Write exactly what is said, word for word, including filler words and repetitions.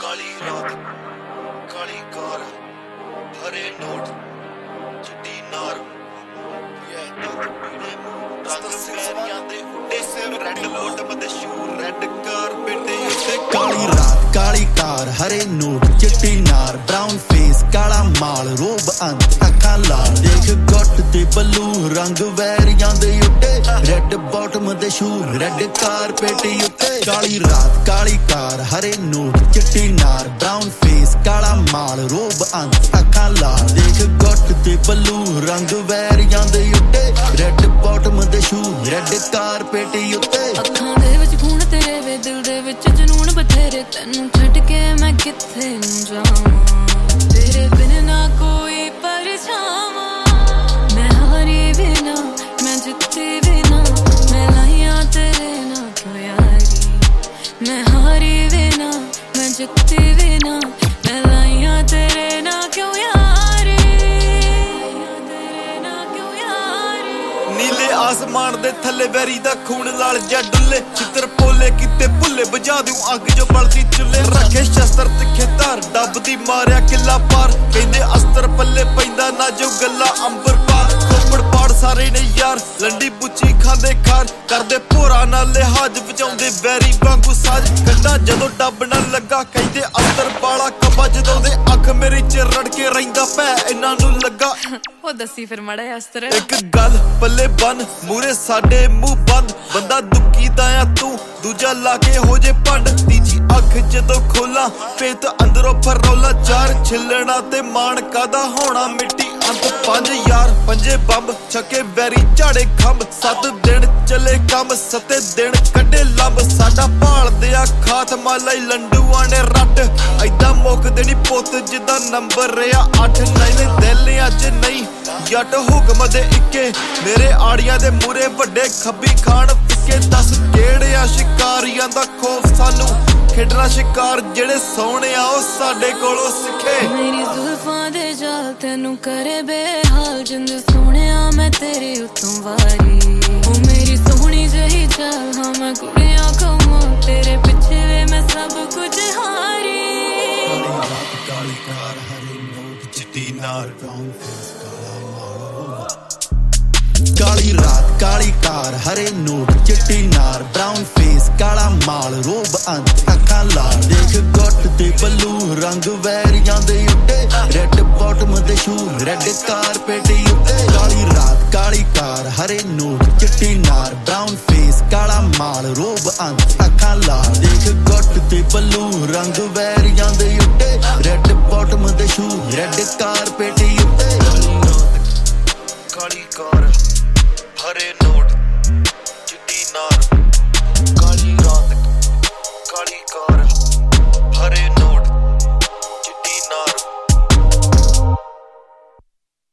काली रात काली कार हरे नोट चिट्टी नार रेड बोट मशहूर रेड कारपेट काली रात काली कार हरे नोट चिट्टी नार ब्राउन फेस काला माल रोब अंत अखा लाल देख गुट ते बलू रंग वैरियां दे उत्ते रेड बॉटम दे शूर रेड कारपेट उत्ते काली रात काली कार हरे नोट चिट्टी नार ब्राउन फेस काला माल रोब अंत अखा लाल देख गुट ते बलू रंग वैरियां दे उत्ते रेड बॉटम दे शूर रेड कारपेट उत्ते अखां दे विच खून तेरे वे दिल दे विच जनून बथेरे तैनू छड्ड के मैं किथे नूं जावां तेरे बिन ना कोई परछावां मैं हारी भी ना मैं जित्ती भी ना मैं लाइयां तेरे ना क्यों यारी मैं हारी भी ना मैं जित्ती भी ना मैं लाइयां तेरे ना क्यों यारी तेरे ना क्यों यारी नीले आसमान दे थल्ले वैरी दा खून लाल जा डुल्ले चित्र पोले किते भुल्ले बजा दूं अग जो बलदी चुल्ले रखे शस्त्र तिखे धार डब दी मारिया किला पार कहंदे अस्तर पल्ले पैंदा ना जो गल्ला अंबर पार खोपड़ पाड़ सारे ने यार लंडी बुच्ची खांदे खार करदे भोरा नाल लिहाज बचाउंदे वैरी वांगू साज गड्डा जदों डब ना लगा कहंदे अस्तर बाला कब्बा जदों दे अख मेरी च रड़के रहिंदा पै इन्हां नूं लगा ओ दसी फिर मड़ा अस्तर एक गल पल्ले बन मूरे साडे मुंह बंद बंदा दुखी दाया तू दूजा लाके हो जे भंड तीजी अख जदों खोला पेत अंदरों फरौला चार छिलना ते मान कादा होना मिट्टी अंत पंज यार पंजे बंब छके वैरी झाड़े खंभ सत दिन चले कम सते दिन कड्डे लंब साडा भाल दिया खात मालाई लंडूआं ने रट ऐदा मुकदे नी पुत जिदा नंबर रिया अठ नहीं दिल अज नहीं जट हुक्म दे इक्के मेरे आड़ियां दे मूरे वड्डे खब्बी खान फिक्के दस केड़े आ शिकारियां दा खौफ सानू खेडना शिकार जेड़े सोहणे आ ओ साडे कोलों सिखे मेरी जुल्फां दे जाल तैनू करे बेहाल जिंद सोहणिया मैं तेरे उत्तों वारी ओ मेरी सोहनी जही चाल हाँ मैं कुड़ियां कमां तेरे पिछे वे मैं सब कुछ हारी काली कार हरे नोट चिट्टी नार ब्राउन फेस काली रात काली कार हरे नोट चिट्टी नार ब्राउन फेस काला माल रोब अंत अखा लाल देख गुट ते बलू रंग वैरियां दे उत्ते रेड बॉटम दे शूर रेड कारपेट उत्ते काली रात काली कार हरे नोट चिट्टी नार ब्राउन फेस काला माल रोब अंत अखा लाल देख गुट ते बलू रंग वैरियां दे उत्ते रेड बॉटम दे शूर रेड कारपेट उत्ते काली कार हरे नोट चिट्टी नार काली रात काली कार